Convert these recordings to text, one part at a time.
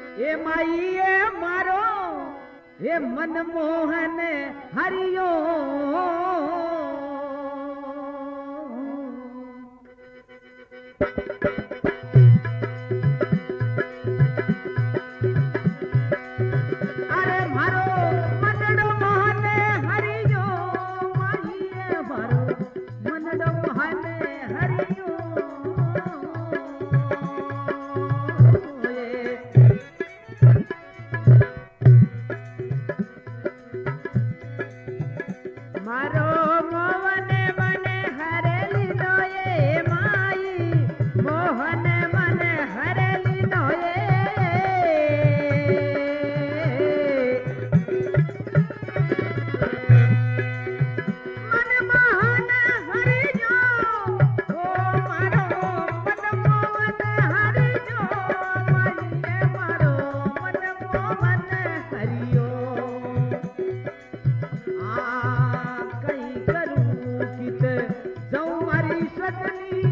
ए माई ए मारो ए मनमोहन हरियो अरे मारो मनडो मोहन हरियो माई ए मारो मनडो मोहन हरियो मारो मोहन मन हरेली नोये माई मोहन मन हरेली नोये मन मोहन हरियो ओ मारो मन मोहन हरियो माई मारो मन मोहन हरियो कई करूं कित जाऊं मारी सजनी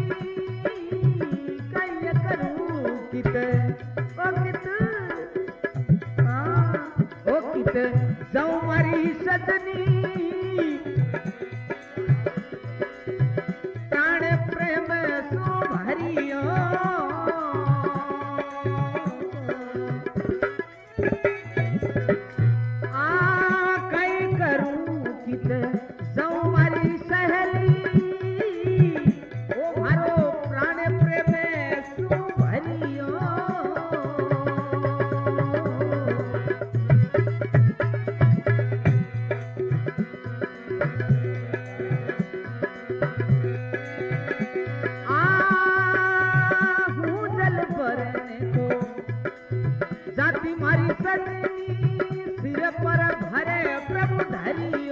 कई करूं कित ओ कित जाऊं मारी सजनी प्राण प्रेम सो भरियो कई करूं कित जाऊं मारी सहेली ओ मारो प्राण प्रेम सो भरियो हूँ जल भरने को जाति मारी सजनी सिर पर भरे प्रभु धरियो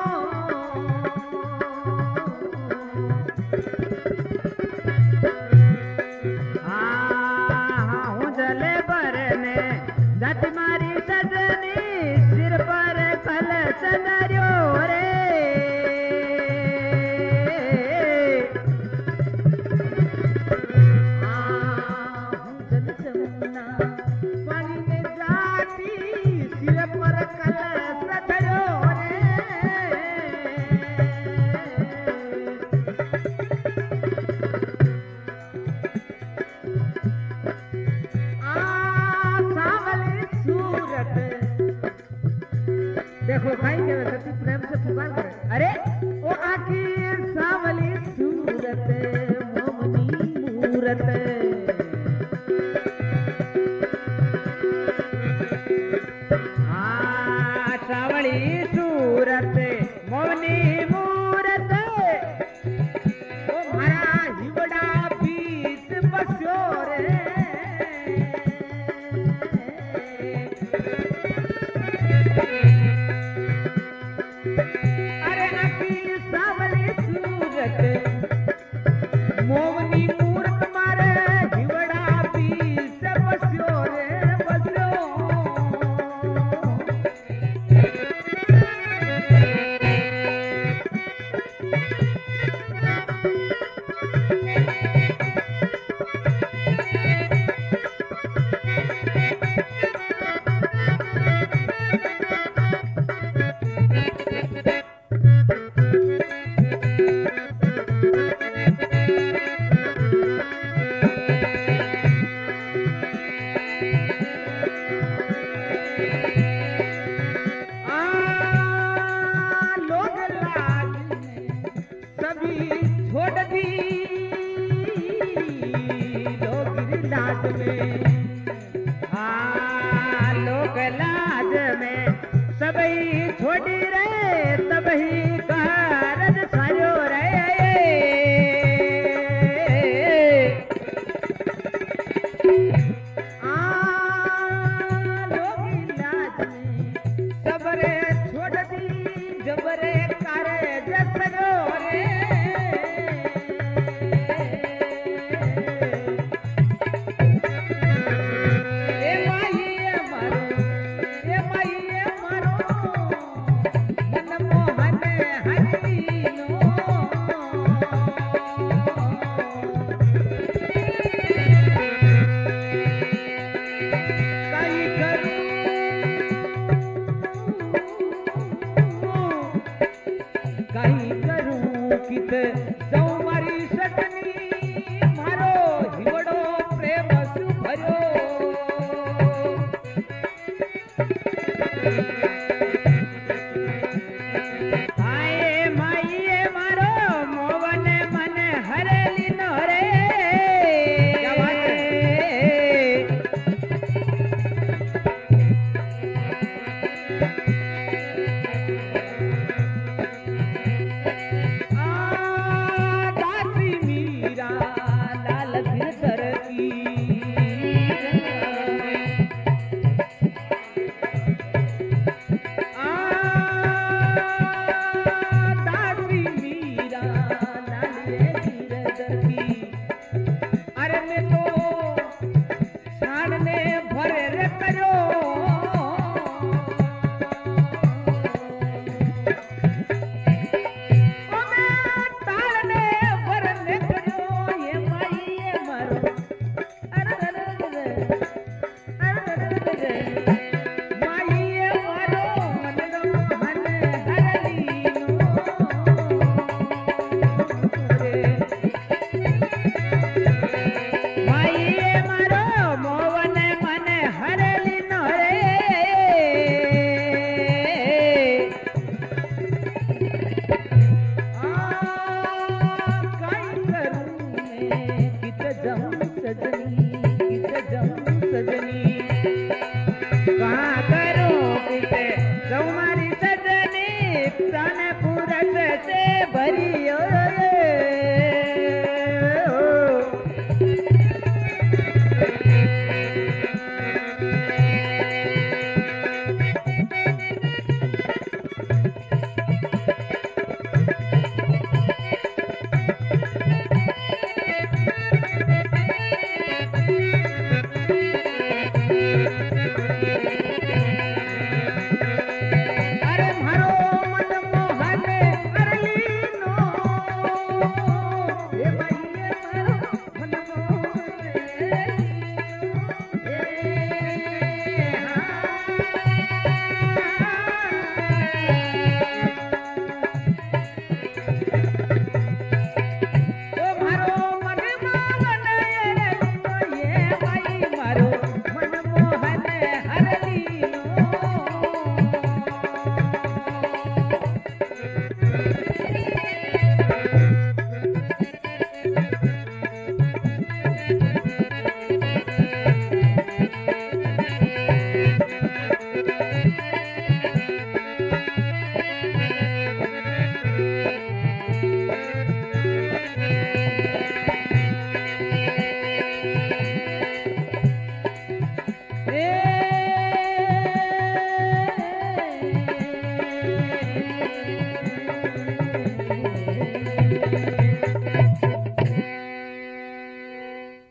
हूँ जले भरने जाति मारी सजनी सिर पर कलश धरियो रे हूँ जल जमुना पानी में जाती सिर पर कलश धरियो रे सावली सूरत देखो भाई के सती प्रेम से पुकार करे अरे ओ आकी सावली सूरत मोमनी मूरत सावली सूरत मोमनी मूरत ओ मारा हिवड़ा बीच बस्यो रे अरे आकी सावली सूरत मोमनी मूरत मारे हिवड़ा बीच बस्यो रे बस्यो लोग लाज सभी छोड़ दी लोग लाज में